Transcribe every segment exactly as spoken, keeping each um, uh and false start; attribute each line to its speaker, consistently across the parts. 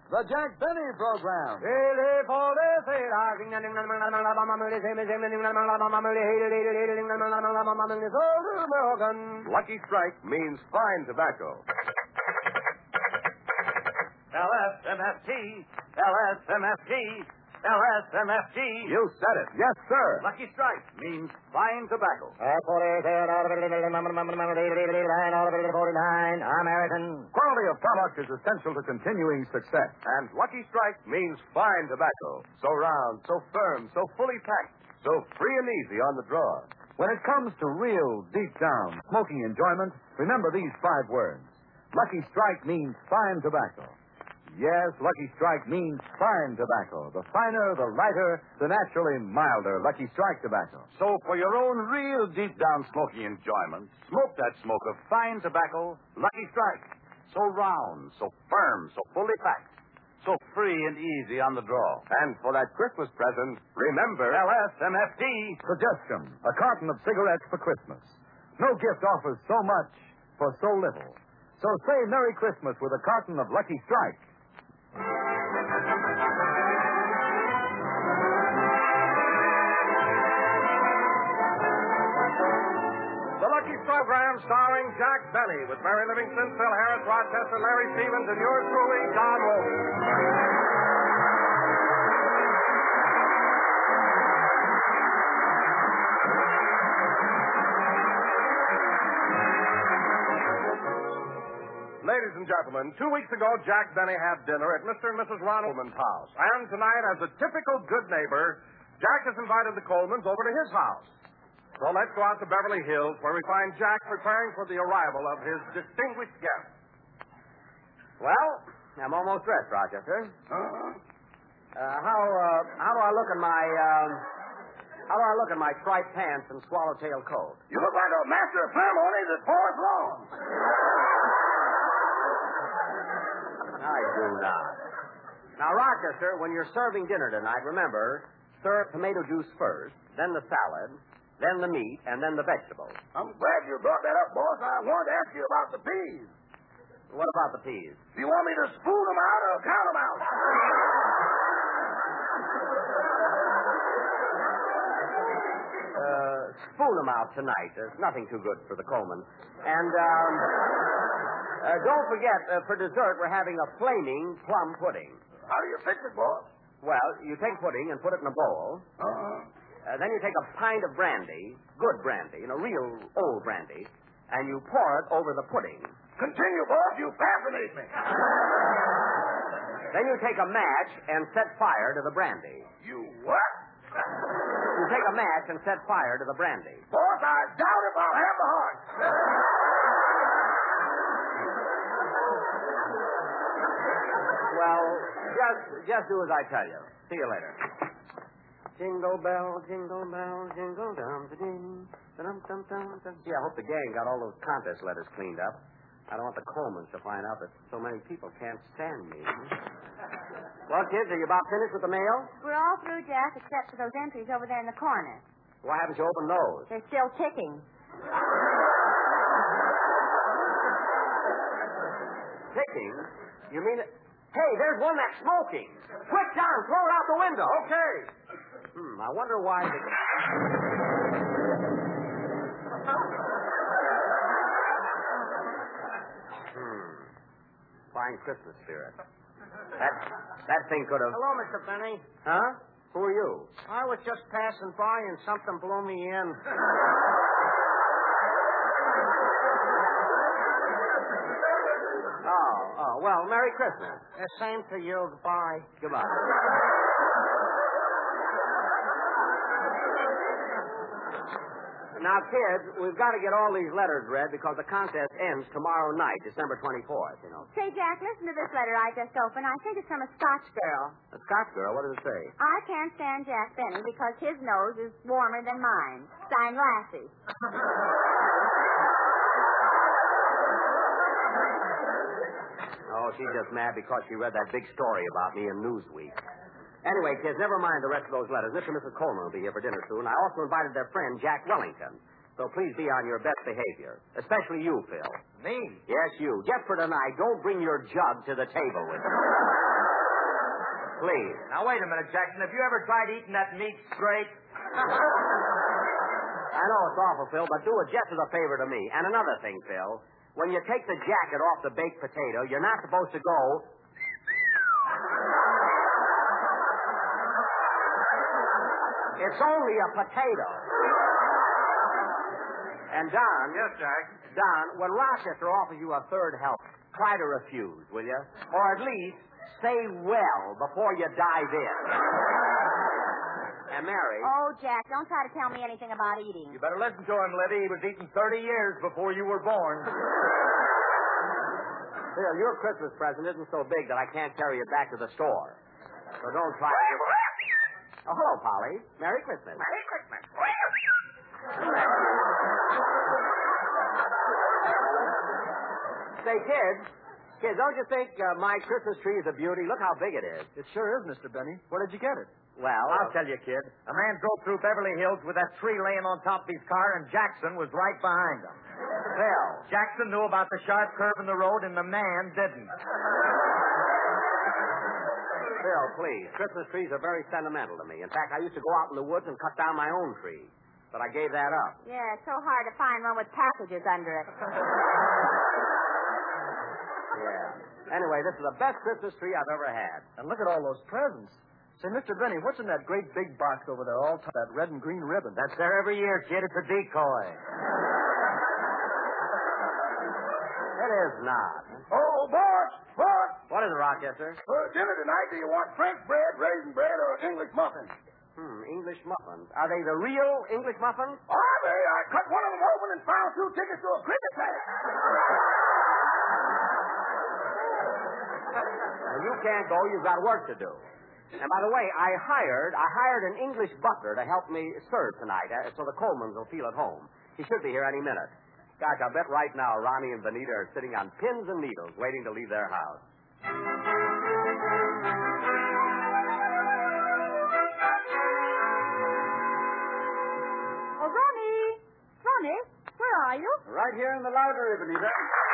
Speaker 1: the Jack Benny Program. Lucky Strike means fine tobacco.
Speaker 2: L S M F T, L S M F T, L S M F T.
Speaker 1: You said it. Yes, sir.
Speaker 2: Lucky Strike means fine tobacco.
Speaker 3: American.
Speaker 1: Quality of product is essential to continuing success. And Lucky Strike means fine tobacco. So round, so firm, so fully packed, so free and easy on the draw. When it comes to real, deep-down smoking enjoyment, remember these five words. Lucky Strike means fine tobacco. Yes, Lucky Strike means fine tobacco. The finer, the lighter, the naturally milder Lucky Strike tobacco.
Speaker 2: So for your own real deep-down smoking enjoyment, smoke that smoke of fine tobacco, Lucky Strike. So round, so firm, so fully packed, so free and easy on the draw.
Speaker 1: And for that Christmas present, remember
Speaker 2: L S M F T.
Speaker 1: Suggestion, a carton of cigarettes for Christmas. No gift offers so much for so little. So say Merry Christmas with a carton of Lucky Strike. The Lucky Program starring Jack Benny with Mary Livingston, Phil Harris, Rochester, Larry Stevens, and yours truly, Don Wolfe. Ladies and gentlemen, two weeks ago, Jack Benny had dinner at Mister and Missus Ronaldman's house. And tonight, as a typical good neighbor, Jack has invited the Colemans over to his house. So let's go out to Beverly Hills, where we find Jack preparing for the arrival of his distinguished guest.
Speaker 3: Well, I'm almost dressed, Rochester.
Speaker 1: Uh-huh.
Speaker 3: Uh, how, uh, how do I look in my, um, how do I look in my striped pants and swallowtail coat?
Speaker 1: You look like a master of ceremonies at Forest Lawn.
Speaker 3: I do not. Now, Rochester, when you're serving dinner tonight, remember, serve tomato juice first, then the salad, then the meat, and then the vegetables.
Speaker 1: I'm glad you brought that up, boss. I wanted to ask you about the peas.
Speaker 3: What about the peas?
Speaker 1: Do you want me to spoon them out or count them out?
Speaker 3: Uh, spoon them out tonight. There's nothing too good for the Coleman. And, um, uh, don't forget, uh, for dessert, we're having a flaming plum pudding.
Speaker 1: How do you fix it, boss?
Speaker 3: Well, you take pudding and put it in a bowl.
Speaker 1: Uh-huh.
Speaker 3: Uh, then you take a pint of brandy, good brandy, you know, real old brandy, and you pour it over the pudding.
Speaker 1: Continue, boss. You fascinate me.
Speaker 3: Then you take a match and set fire to the brandy.
Speaker 1: You what?
Speaker 3: You take a match and set fire to the brandy.
Speaker 1: Boss, I doubt if I'll have the heart.
Speaker 3: Well, just just do as I tell you. See you later. Jingle bell, jingle bell, jingle dum ding, dum dum dum dum. Gee, I hope the gang got all those contest letters cleaned up. I don't want the Colemans to find out that so many people can't stand me. Well, kids, are you about finished with the mail?
Speaker 4: We're all through, Jack, except for those entries over there in the corner.
Speaker 3: Why haven't you opened those?
Speaker 4: They're still ticking.
Speaker 3: Ticking? You mean it? Hey, there's one that's smoking. Quick, John, throw it out the window.
Speaker 1: Okay.
Speaker 3: Hmm, I wonder why the... hmm. Fine Christmas spirit. That, that thing could have...
Speaker 5: Hello, Mister Benny.
Speaker 3: Huh? Who are you?
Speaker 5: I was just passing by and something blew me in.
Speaker 3: Oh, oh, well, Merry Christmas.
Speaker 5: The same to you. Goodbye.
Speaker 3: Goodbye. Now, kids, we've got to get all these letters read because the contest ends tomorrow night, December twenty-fourth, you know.
Speaker 4: Say, Jack, listen to this letter I just opened. I think it's from a Scotch girl.
Speaker 3: A Scotch girl? What does it say?
Speaker 4: I can't stand Jack Benny because his nose is warmer than mine. Signed, Lassie.
Speaker 3: Oh, she's just mad because she read that big story about me in Newsweek. Anyway, kids, never mind the rest of those letters. Mister and Missus Coleman will be here for dinner soon. I also invited their friend, Jack Wellington. So please be on your best behavior. Especially you, Phil.
Speaker 5: Me?
Speaker 3: Yes, you. Just for tonight, don't bring your jug to the table with you. please.
Speaker 2: Now, wait a minute, Jackson. Have you ever tried eating that meat straight?
Speaker 3: I know it's awful, Phil, but do it just as a favor to me. And another thing, Phil. When you take the jacket off the baked potato, you're not supposed to go... It's only a potato. And, Don...
Speaker 2: Yes, Jack?
Speaker 3: Don, when Rochester offers you a third help, try to refuse, will you? Or at least say well before you dive in. And, Mary...
Speaker 4: Oh, Jack, don't try to tell me anything about eating.
Speaker 2: You better listen to him, Liddy. He was eating thirty years before you were born.
Speaker 3: Phil, your Christmas present isn't so big that I can't carry it back to the store. So don't try to... Oh, hello, Polly. Merry Christmas.
Speaker 5: Merry Christmas.
Speaker 3: Say, kids, kids, don't you think uh, my Christmas tree is a beauty? Look how big it is.
Speaker 1: It sure is, Mister Benny. Where did you get it?
Speaker 3: Well,
Speaker 2: I'll tell you, kid. A man drove through Beverly Hills with that tree laying on top of his car, and Jackson was right behind him.
Speaker 3: Phil.
Speaker 2: Jackson knew about the sharp curve in the road, and the man didn't.
Speaker 3: Phil, please. Christmas trees are very sentimental to me. In fact, I used to go out in the woods and cut down my own tree. But I gave that up.
Speaker 4: Yeah, it's so hard to find one with packages under it.
Speaker 3: Yeah. Anyway, this is the best Christmas tree I've ever had.
Speaker 1: And look at all those presents. Say, Mister Benny, what's in that great big box over there, all t- that red and green ribbon?
Speaker 2: That's there every year, kid. It's a decoy.
Speaker 3: It is not.
Speaker 6: Oh, boss, boss.
Speaker 3: What is it, Rochester?
Speaker 6: For dinner tonight, do you want French bread, raisin bread, or English muffins?
Speaker 3: Hmm, English muffins. Are they the real English muffins?
Speaker 6: Are they? I cut one of them open and found two tickets to a cricket match.
Speaker 3: Now, you can't go. You've got work to do. And by the way, I hired I hired an English butler to help me serve tonight, uh, so the Colemans will feel at home. He should be here any minute. Gosh, I bet right now Ronnie and Benita are sitting on pins and needles waiting to leave their house.
Speaker 4: Oh, Ronnie! Ronnie, where are you?
Speaker 1: Right here in the library, Benita.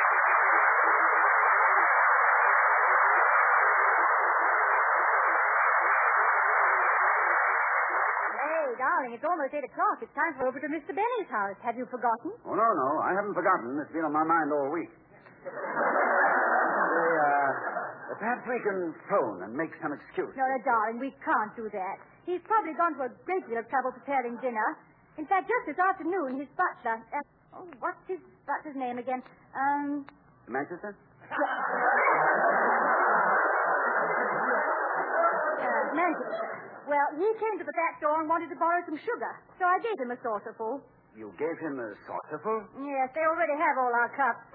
Speaker 4: Hey, darling, it's almost eight o'clock. It's time for over to Mister Benny's house. Have you forgotten?
Speaker 1: Oh, no, no. I haven't forgotten. It's been on my mind all week. Say, uh, perhaps we can phone and make some excuse.
Speaker 4: No, no, darling, we can't do that. He's probably gone to a great deal of trouble preparing dinner. In fact, just this afternoon, his butler... Uh, oh, what's his butler's name again? Um...
Speaker 1: Manchester?
Speaker 4: Uh, Manchester. Well, he came to the back door and wanted to borrow some sugar, so I gave him a saucerful.
Speaker 1: You gave him a saucerful?
Speaker 4: Yes, they already have all our cups.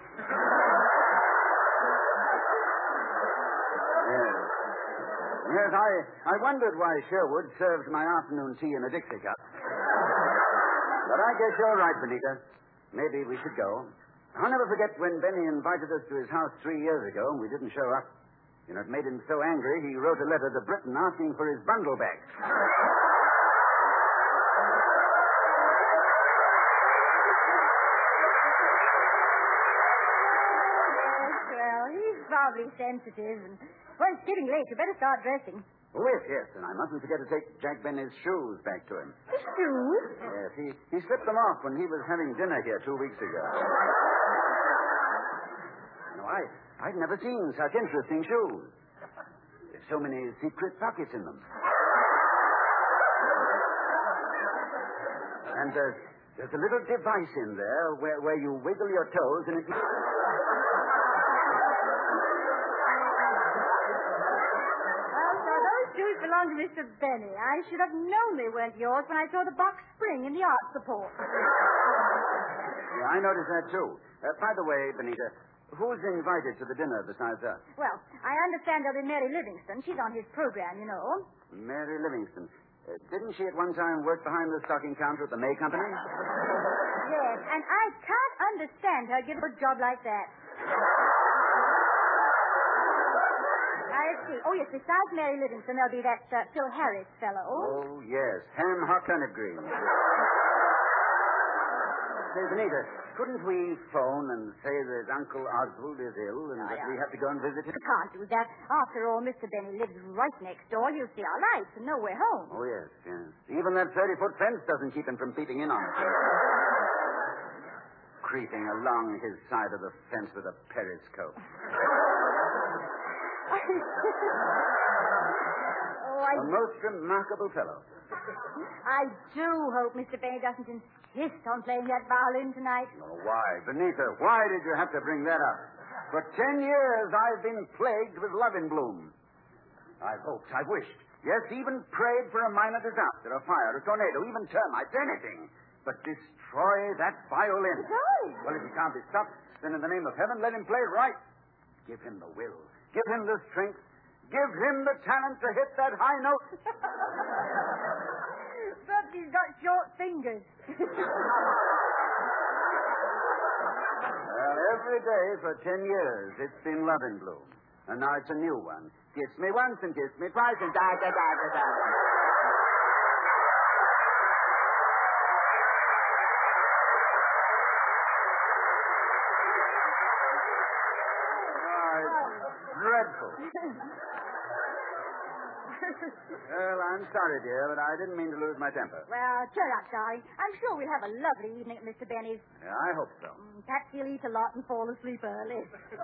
Speaker 1: Yes. Yes, I, I wondered why Sherwood served my afternoon tea in a Dixie cup. But I guess you're right, Benita. Maybe we should go. I'll never forget when Benny invited us to his house three years ago and we didn't show up. You know, it made him so angry, he wrote a letter to Britain asking for his bundle back.
Speaker 4: Yes, well, he's probably sensitive. And, well, it's getting late. You better start dressing.
Speaker 1: Oh, yes, yes, and I mustn't forget to take Jack Benny's shoes back to him.
Speaker 4: His shoes?
Speaker 1: Yes, he, he slipped them off when he was having dinner here two weeks ago. You know, I, I'd never seen such interesting shoes. There's so many secret pockets in them. And uh, there's a little device in there where, where you wiggle your toes and it...
Speaker 4: Shoes belong to Mister Benny. I should have known they weren't yours when I saw the box spring in the art support.
Speaker 1: Yeah, I noticed that, too. Uh, by the way, Benita, who's invited to the dinner besides us?
Speaker 4: Well, I understand there'll be Mary Livingston. She's on his program, you know.
Speaker 1: Mary Livingston. Uh, didn't she at one time work behind the stocking counter at the May Company?
Speaker 4: Yes, and I can't understand her giving a job like that. I see. Oh, yes, besides Mary Livingston, there'll be that uh, Phil Harris fellow.
Speaker 1: Oh, yes. Ham, hot turnip green.
Speaker 7: Say, Benita, couldn't we phone and say that Uncle Oswald is ill and
Speaker 4: Oh,
Speaker 7: that
Speaker 4: yeah.
Speaker 7: we have to go and visit him?
Speaker 4: We can't do that. After all, Mister Benny lives right next door. He'll see our lights and know we're home.
Speaker 7: Oh, yes, yes. Even that thirty-foot fence doesn't keep him from peeping in on us. Creeping along his side of the fence with a periscope.
Speaker 4: Oh, I,
Speaker 7: A most remarkable fellow.
Speaker 4: I do hope Mister Benny doesn't insist on playing that violin tonight.
Speaker 7: Oh, why? Benita, why did you have to bring that up? For ten years I've been plagued with love in bloom. I've hoped, I've wished, yes, even prayed for a minor disaster, a fire, a tornado, even termites, anything. But destroy that violin.
Speaker 4: Right.
Speaker 7: Well, if he can't be stopped, then in the name of heaven, let him play right. Give him the will. Give him the strength. Give him the talent to hit that high note.
Speaker 4: But he's got short fingers.
Speaker 7: Well, every day for ten years it's been love in bloom. And now it's a new one. Kiss me once and kiss me twice and da da da da da. Dreadful. Well, I'm sorry, dear, but I didn't mean to lose my temper.
Speaker 4: Well, cheer up, darling. I'm sure we'll have a lovely evening at Mister Benny's.
Speaker 7: Yeah, I hope so.
Speaker 4: Mm, Perhaps he'll eat a lot and fall asleep early.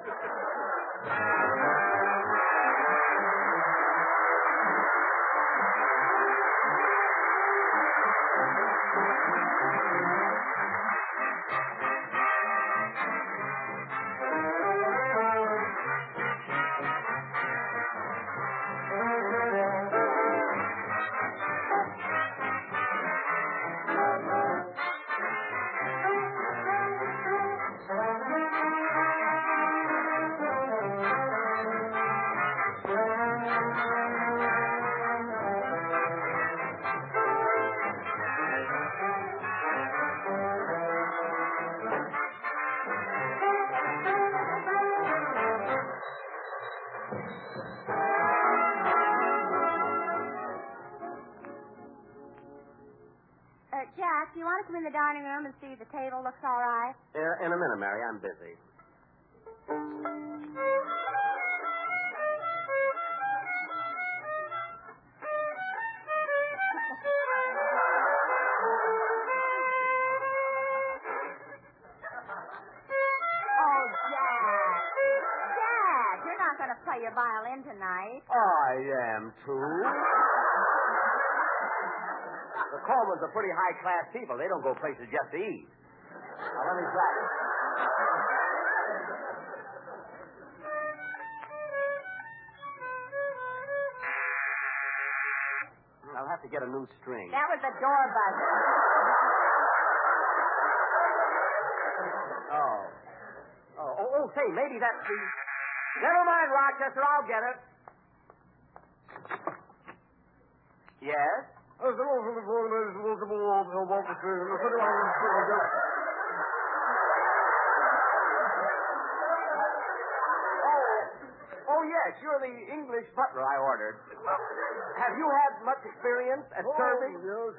Speaker 4: Uh, Jack, do you want to come in the dining room and see if the table looks all right?
Speaker 3: Uh, in a minute, Mary. I'm busy.
Speaker 4: Oh, Jack. Jack, you're not going to play your violin tonight.
Speaker 3: I am, too. The Colemans are pretty high-class people. They don't go places just to eat. Now, let me try it. I'll have to get a new string.
Speaker 4: That was the door buzzer.
Speaker 3: Oh. Oh, oh, oh, say, maybe that's the... Never mind, Rochester, I'll get it. Yes? Oh, oh, yes, you're the English butler I ordered. Have you had much experience at serving?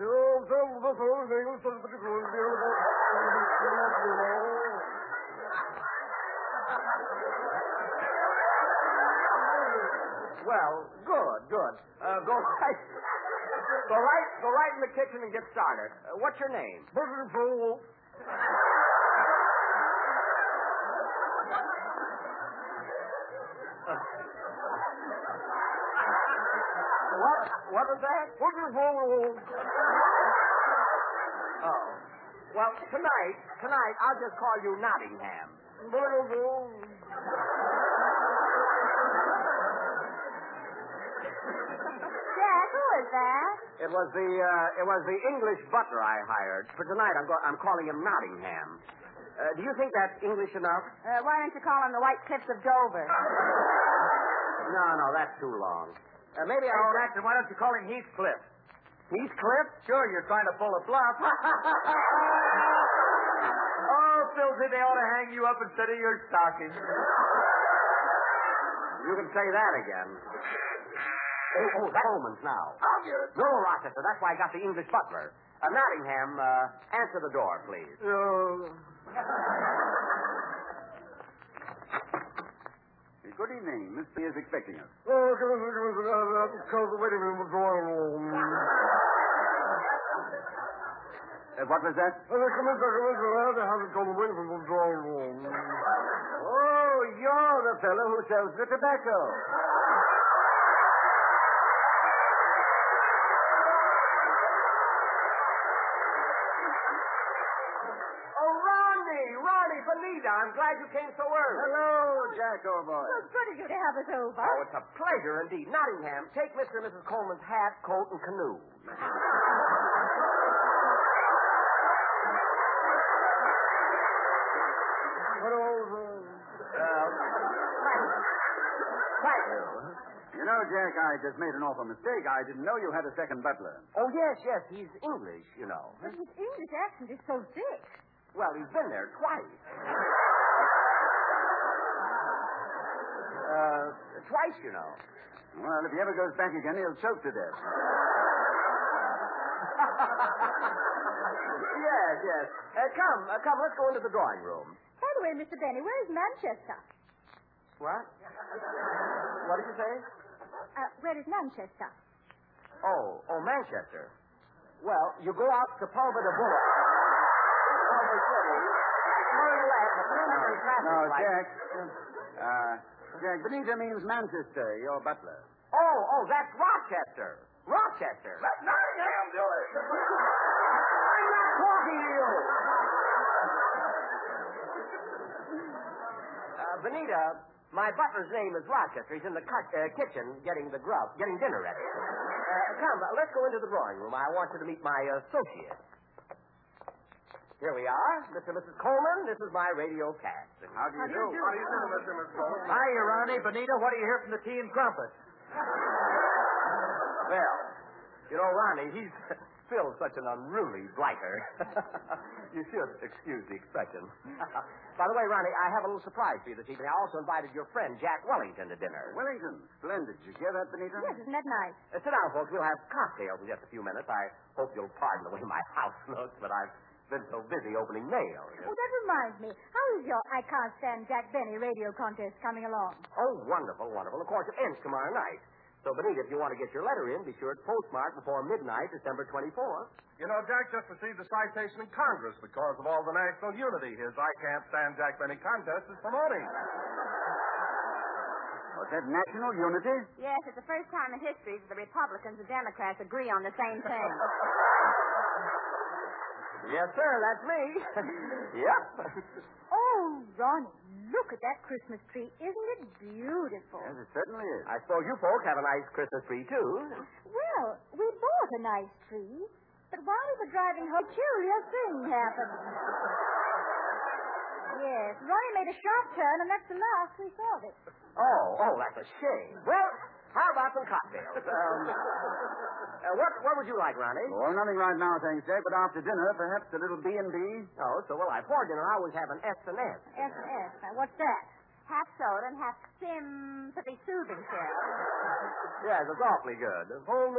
Speaker 3: Well, good, good. Uh, go right, go right, go right in the kitchen and get started. Uh, what's your name? What? What was that? Oh. Well, tonight, tonight, I'll just call you Nottingham.
Speaker 4: Jack, who is that?
Speaker 3: It was the uh, it was the English butler I hired. For tonight, I'm go- I'm calling him Nottingham. Uh, do you think that's English enough?
Speaker 4: Uh, why don't you call him the White Cliffs of Dover?
Speaker 3: No, no, that's too long. Uh, maybe I.
Speaker 2: Oh, Jackson, why don't you call him Heathcliff?
Speaker 3: Heathcliff?
Speaker 2: Sure, you're trying to pull a bluff. Oh, Philsy, they ought to hang you up instead of your stocking.
Speaker 3: You can say that again. Oh, oh, that's Coleman's now.
Speaker 6: I'll get it.
Speaker 3: No, Rochester, that's why I got the English butler. Uh, Uh, Nottingham, uh, answer the door, please.
Speaker 7: Good evening. Miss B is expecting us.
Speaker 6: Oh, come on, come on, come on. Wait a minute, what's going on?
Speaker 7: Uh, what was that?
Speaker 6: Come in, come in, come in. Have it come away from the drawing room.
Speaker 7: Oh, you're the fellow who sells the tobacco.
Speaker 3: Oh, Ronnie, Ronnie, Benita, I'm glad you came so early.
Speaker 7: Hello, Jack, old boy.
Speaker 4: So good of you to have us over.
Speaker 3: Oh, it's a pleasure indeed. Nottingham, take Mister and Missus Coleman's hat, coat, and canoe.
Speaker 7: You know, Jack, I just made an awful mistake. I didn't know you had a second butler.
Speaker 3: Oh, yes, yes, he's English, you know.
Speaker 4: But his English accent is so thick.
Speaker 3: Well, he's been there twice. Uh, twice, you know.
Speaker 7: Well, if he ever goes back again, he'll choke to death.
Speaker 3: Yes, yes. Uh, come, uh, come, let's go into the drawing room.
Speaker 4: By the way, Mister Benny, where's Manchester?
Speaker 3: What? What did you say?
Speaker 4: Uh, where is Manchester?
Speaker 3: Oh, oh, Manchester. Well, you go out to Pulver Boulevard. Culver City. Turn left, the three hundred traffic
Speaker 7: No,
Speaker 3: light.
Speaker 7: Jack. Uh, Jack, Benita means Manchester, your butler.
Speaker 3: Oh, oh, that's Rochester. Rochester.
Speaker 6: Let Nottingham do it.
Speaker 3: I'm not talking to you. Uh, Benita, my butler's name is Rochester. He's in the cut, uh, kitchen getting the grub, getting dinner ready. Uh, come, uh, let's go into the drawing room. I want you to meet my associate. Here we are. Mister and Missus Coleman, this is my radio cast.
Speaker 7: How do you do?
Speaker 6: How do you do, Mister and Missus Coleman?
Speaker 3: Hiya, Ronnie. Benita, what do you hear from the tea and crumpet? Well, you know, Ronnie, he's Phil's such an unruly blighter. You should excuse the expression. By the way, Ronnie, I have a little surprise for you this evening. I also invited your friend, Jack Wellington, to dinner.
Speaker 7: Wellington. Splendid. Did you hear that, Benita?
Speaker 4: Yes, isn't that nice?
Speaker 3: Uh, sit down, folks. We'll have cocktails in just a few minutes. I hope you'll pardon the way my house looks, but I've been so busy opening mail.
Speaker 4: Oh, that reminds me. How is your I Can't Stand Jack Benny radio contest coming along?
Speaker 3: Oh, wonderful, wonderful. Of course, it ends tomorrow night. So, Benita, if you want to get your letter in, be sure it's postmarked before midnight, December twenty-fourth.
Speaker 6: You know, Jack just received a citation in Congress because of all the national unity his I Can't Stand Jack Benny contest is promoting.
Speaker 7: Was that national unity?
Speaker 8: Yes, it's the first time in history that the Republicans and Democrats agree on the same thing.
Speaker 3: Yes, sir, that's me. Yep.
Speaker 4: Oh, Ronnie, look at that Christmas tree. Isn't it beautiful?
Speaker 7: Yes, it certainly is.
Speaker 3: I suppose you folks have a nice Christmas tree, too.
Speaker 4: Well, we bought a nice tree, but while we were driving home, a curious thing happened. Yes, Ronnie made a sharp turn, and that's the last we saw of it.
Speaker 3: Oh, oh, that's a shame. Well, how about some cocktails? Um, uh, what, what would you like, Ronnie?
Speaker 7: Oh, nothing right now, thanks, Jack, but after dinner, perhaps a little B and B.
Speaker 3: Oh, so will I. For dinner, I always have an S and S.
Speaker 4: S and S. Now, what's that?
Speaker 8: Half soda and half sympathy soothing syrup.
Speaker 3: Yes, it's awfully good.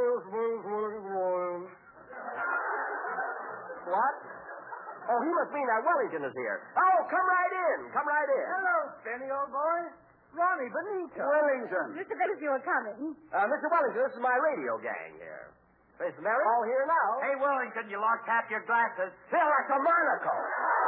Speaker 3: What? Oh, he must mean that Wellington is here. Oh, come right in. Come right in.
Speaker 6: Hello, Benny, old boy. Ronnie, Benita.
Speaker 7: Wellington.
Speaker 4: Mister Benny, you were coming.
Speaker 3: Uh, Mister Wellington, this is my radio gang here. Mister Merritt? All here now.
Speaker 2: Hey, Wellington, you lost half your glasses.
Speaker 3: Phil, that's a monocle.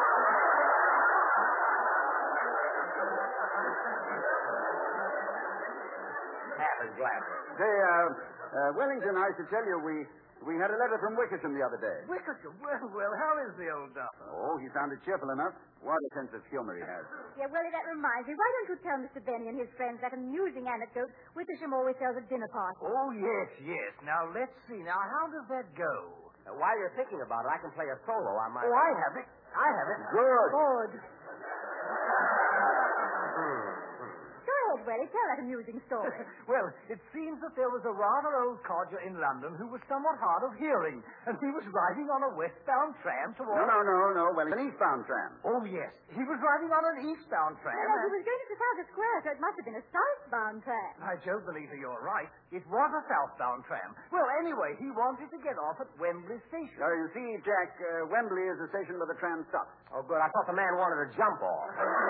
Speaker 3: Half his glasses.
Speaker 7: Say, uh, uh, Wellington, I should tell you, we we had a letter from Wickersham the other day.
Speaker 6: Wickersham. Well, well, how is the old duffer?
Speaker 7: Oh, he sounded cheerful enough. What a sense of humor he has.
Speaker 4: Yeah, Willie, that reminds me. Why don't you tell Mister Benny and his friends that amusing anecdote Wickersham always tells at dinner parties?
Speaker 5: Oh, yes, yes. Now, let's see. Now, how does that go?
Speaker 3: Uh, while you're thinking about it, I can play a solo on my...
Speaker 5: Oh, I have it. I have it.
Speaker 7: Good.
Speaker 4: Good.
Speaker 3: Hmm.
Speaker 4: Go ahead, Willie. Tell that amusing story.
Speaker 5: Well, it seems that there was a rather old codger in London who was somewhat hard of hearing, and he was riding on a westbound tram towards...
Speaker 7: No, no, no, no. Well, it's an eastbound tram.
Speaker 5: Oh, yes. He was riding on an eastbound tram.
Speaker 4: Well,
Speaker 5: and-
Speaker 4: he was going to Trafalgar Square, so it must have been a southbound tram.
Speaker 5: I don't believe that you're right. It was a southbound tram. Well, anyway, he wanted to get off at Wembley Station.
Speaker 7: So you see, Jack, uh, Wembley is the station where the tram stops.
Speaker 3: Oh, good. I thought the man wanted to jump off.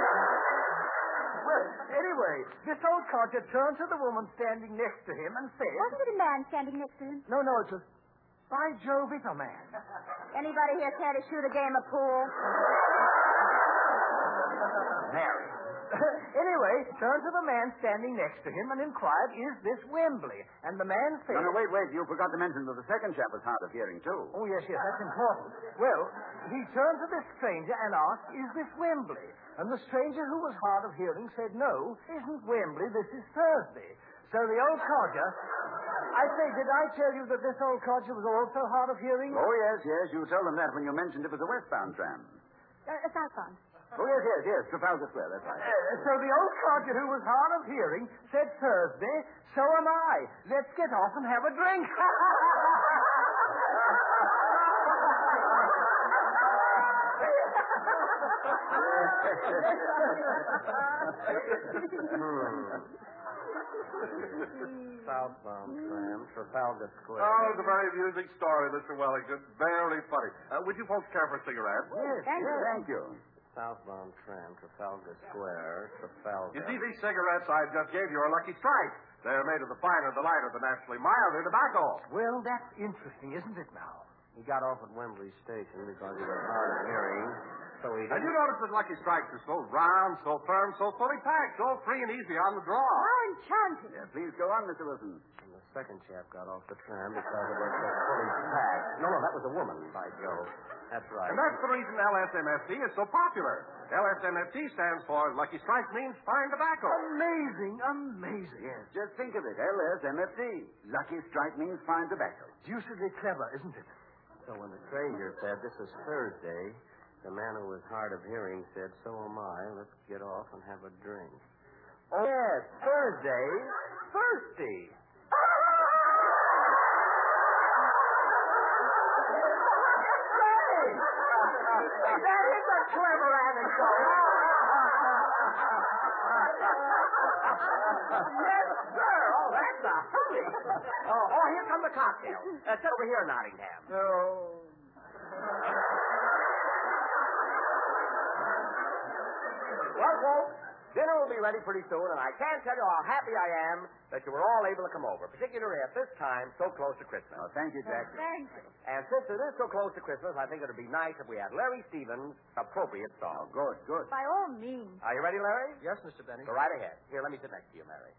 Speaker 5: Well, anyway, this old codger turned to the woman standing next to him and said...
Speaker 4: Wasn't it a man standing next to him?
Speaker 5: No, no, it was... By Jove, it's a man.
Speaker 8: Anybody here care to shoot a game of pool?
Speaker 3: Mary.
Speaker 5: Anyway, turned to the man standing next to him and inquired, is this Wembley? And the man said...
Speaker 7: No, no, wait, wait. You forgot to mention that the second chap was hard of hearing, too.
Speaker 5: Oh, yes, yes, that's important. Well, he turned to this stranger and asked, is this Wembley? And the stranger, who was hard of hearing, said, no, isn't Wembley, this is Thursday. So the old codger... I say, did I tell you that this old codger was also hard of hearing?
Speaker 7: Oh, yes, yes. You told them that when you mentioned it was a westbound tram.
Speaker 4: Uh, a southbound.
Speaker 7: Oh, yes, yes, yes. Trafalgar Square, that's right.
Speaker 5: Uh, so the old codger who was hard of hearing said Thursday, so am I. Let's get off and have a drink.
Speaker 3: Southbound tram, Trafalgar Square.
Speaker 6: Oh, it's a very amusing story, Mister Wellington. Very funny. Uh, would you folks care for a cigarette?
Speaker 7: Yes,
Speaker 4: Thank you.
Speaker 7: Thank you.
Speaker 3: Southbound tram, Trafalgar Square, Trafalgar.
Speaker 6: You see, these cigarettes I just gave you are Lucky Strike. They're made of the finer, the lighter, the naturally milder tobacco.
Speaker 5: Well, that's interesting, isn't it now?
Speaker 3: He got off at Wembley Station because he was hard of hearing, so he
Speaker 6: And
Speaker 3: didn't...
Speaker 6: you notice that Lucky Strikes are so round, so firm, so fully packed, so free and easy on the draw.
Speaker 4: How enchanting.
Speaker 7: Yeah, please go on, Mister Wilson.
Speaker 3: And the second chap got off the tram because it was so fully packed. No, no, that was a woman, by Jove. That's right.
Speaker 6: And that's the reason L S M F T is so popular. L S M F T stands for Lucky Strike means fine tobacco.
Speaker 5: Amazing, amazing.
Speaker 7: Yes, just think of it. L S M F T. Lucky Strike means fine tobacco.
Speaker 5: Deucedly clever, isn't it?
Speaker 3: So when the stranger said, this is Thursday, the man who was hard of hearing said, so am I. Let's get off and have a drink. Oh, yes, Thursday. Thirsty.
Speaker 5: That is a clever anecdote.
Speaker 3: Yes, sir. Oh, that's a hurry. Oh, oh, here come the cocktails. Uh, sit over here, Nottingham.
Speaker 5: No.
Speaker 3: Well, folks, dinner will be ready pretty soon, and I can't tell you how happy I am that you were all able to come over, particularly at this time so close to Christmas.
Speaker 7: Oh, thank you, Jack.
Speaker 4: Thank you.
Speaker 3: And since it is so close to Christmas, I think it would be nice if we had Larry Stevens' appropriate
Speaker 7: Oh,
Speaker 3: song.
Speaker 7: good, good.
Speaker 4: By all means.
Speaker 3: Are you ready, Larry?
Speaker 5: Yes, Mister Benny.
Speaker 3: Go right ahead. Here, let me sit next to you, Mary.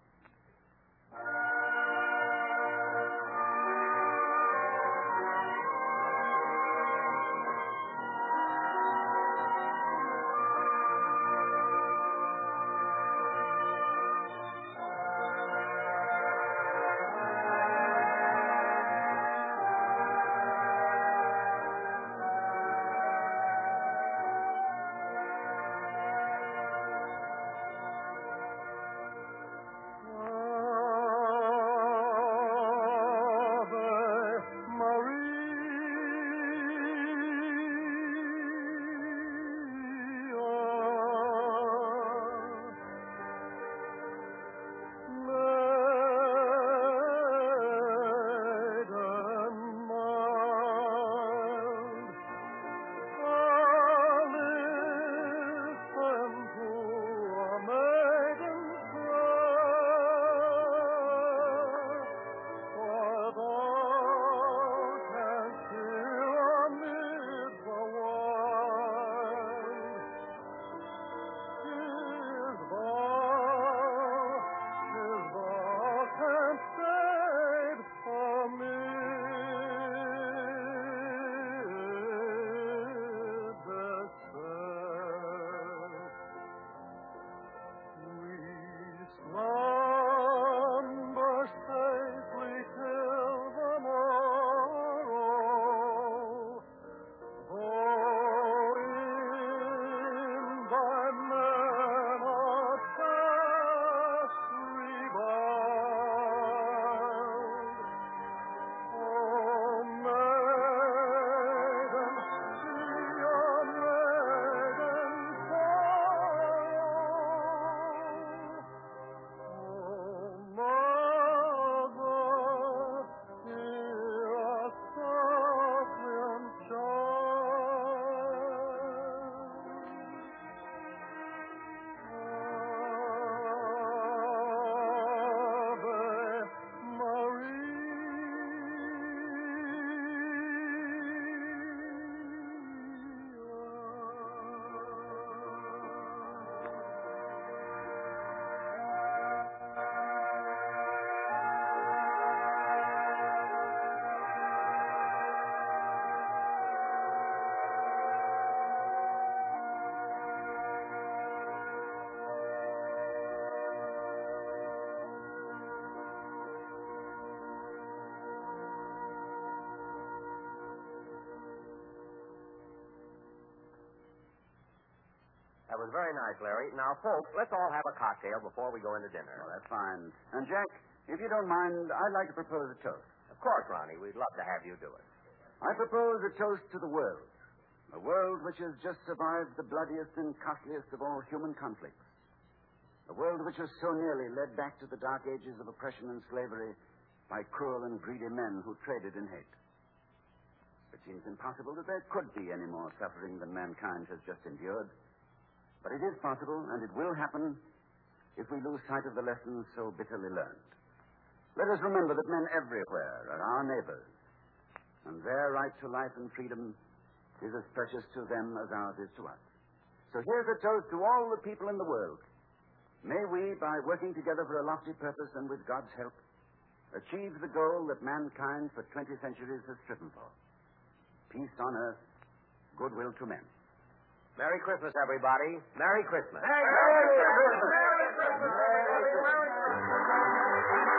Speaker 3: it was very nice, Larry. Now, folks, let's all have a cocktail before we go into dinner.
Speaker 7: Oh, that's fine. And, Jack, if you don't mind, I'd like to propose a toast.
Speaker 3: Of course, Ronnie. We'd love to have you do it.
Speaker 7: I propose a toast to the world. A world which has just survived the bloodiest and costliest of all human conflicts. A world which was so nearly led back to the dark ages of oppression and slavery by cruel and greedy men who traded in hate. It seems impossible that there could be any more suffering than mankind has just endured. But it is possible, and it will happen, if we lose sight of the lessons so bitterly learned. Let us remember that men everywhere are our neighbors, and their right to life and freedom is as precious to them as ours is to us. So here's a toast to all the people in the world. May we, by working together for a lofty purpose and with God's help, achieve the goal that mankind for twenty centuries has striven for. Peace on earth, goodwill to men.
Speaker 3: Merry Christmas, everybody. Merry Christmas.
Speaker 7: Merry Christmas.
Speaker 6: Merry Christmas. Merry Christmas.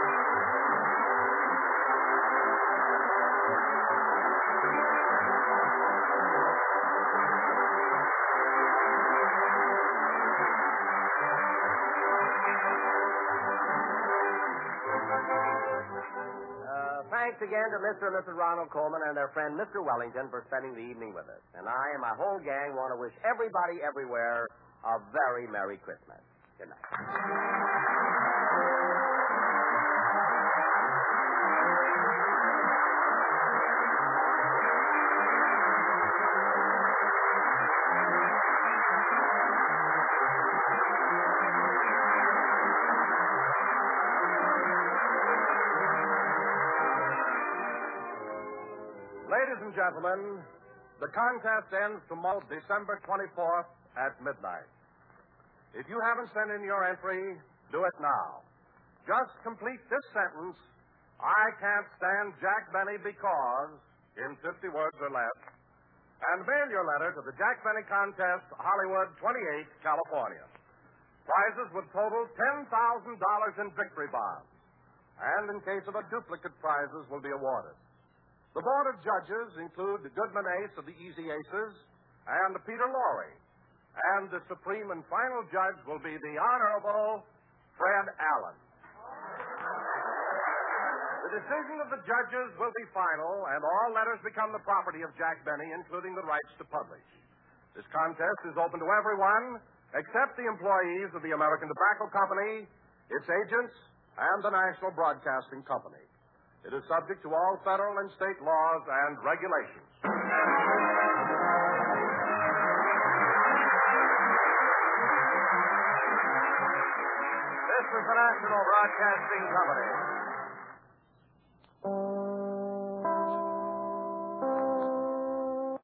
Speaker 3: Thanks again to Mister and Missus Ronald Coleman and their friend Mister Wellington for spending the evening with us. And I and my whole gang want to wish everybody everywhere a very Merry Christmas. Good night.
Speaker 6: Ladies and gentlemen, the contest ends tomorrow, December twenty-fourth at midnight. If you haven't sent in your entry, do it now. Just complete this sentence, I can't stand Jack Benny because, in fifty words or less, and mail your letter to the Jack Benny Contest, Hollywood, twenty-eight, California. Prizes would total ten thousand dollars in victory bonds, and in case of a duplicate, prizes will be awarded. The board of judges include the Goodman Ace of the Easy Aces and Peter Lorre. And the supreme and final judge will be the Honorable Fred Allen. The decision of the judges will be final, and all letters become the property of Jack Benny, including the rights to publish. This contest is open to everyone except the employees of the American Tobacco Company, its agents, and the National Broadcasting Company. It is subject to all federal and state laws and regulations. This is the National Broadcasting Company.